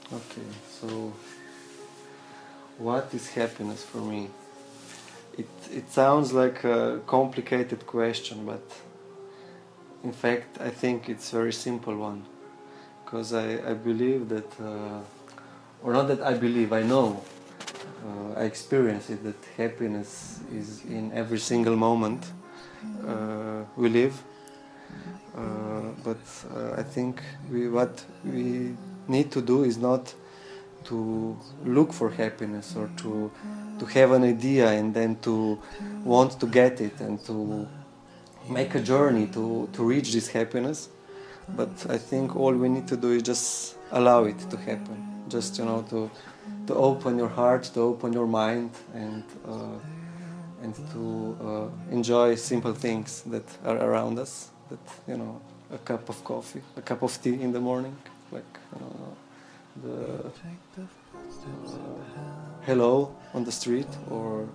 Okay, so what is happiness for me? It sounds like a complicated question, but in fact I think it's a very simple one. Because I believe that, or not that I believe, I know, I experience it, that happiness is in every single moment we live. But I think what we need to do is not to look for happiness or to have an idea and then to want to get it and to make a journey to reach this happiness. But I think all we need to do is just allow it to happen. Just, to open your heart, to open your mind, and to enjoy simple things that are around us. That, a cup of coffee, a cup of tea in the morning, like, the hello on the street, or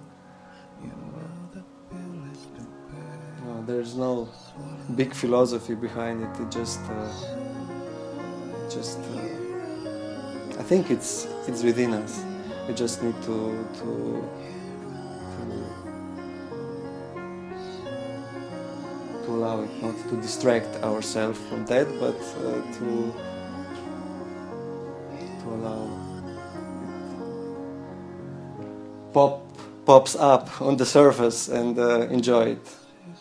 there's no big philosophy behind it. I think it's within us. We just need to allow it, not to distract ourselves from that, but to allow it pops up on the surface and enjoy it.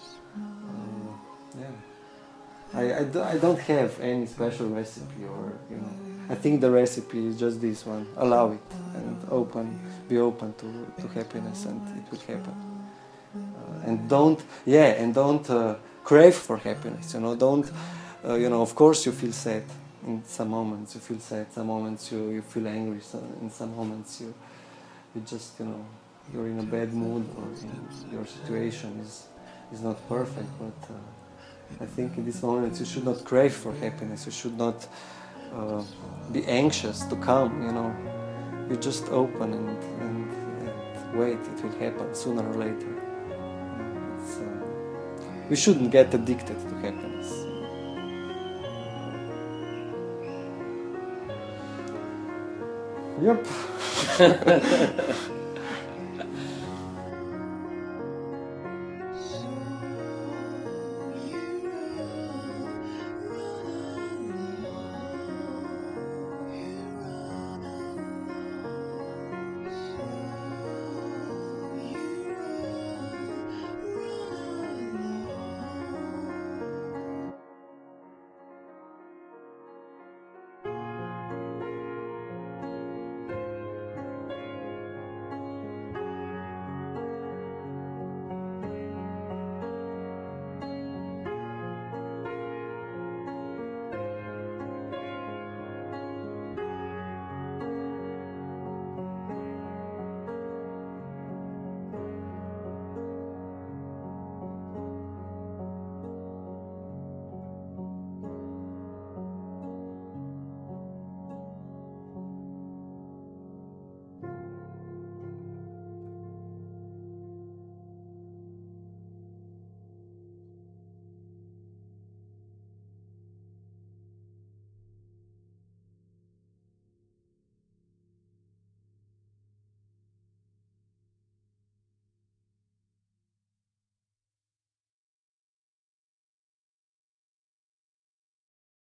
I don't have any special recipe, or I think the recipe is just this one: allow it and be open to happiness, and it will happen. And don't crave for happiness. Don't. Of course, you feel sad in some moments. You feel sad. Some moments you feel angry. In some moments you just you're in a bad mood, or your situation is not perfect, but. I think in these moments you should not crave for happiness. You should not be anxious to come. You just open and wait. It will happen sooner or later. We shouldn't get addicted to happiness. Yep.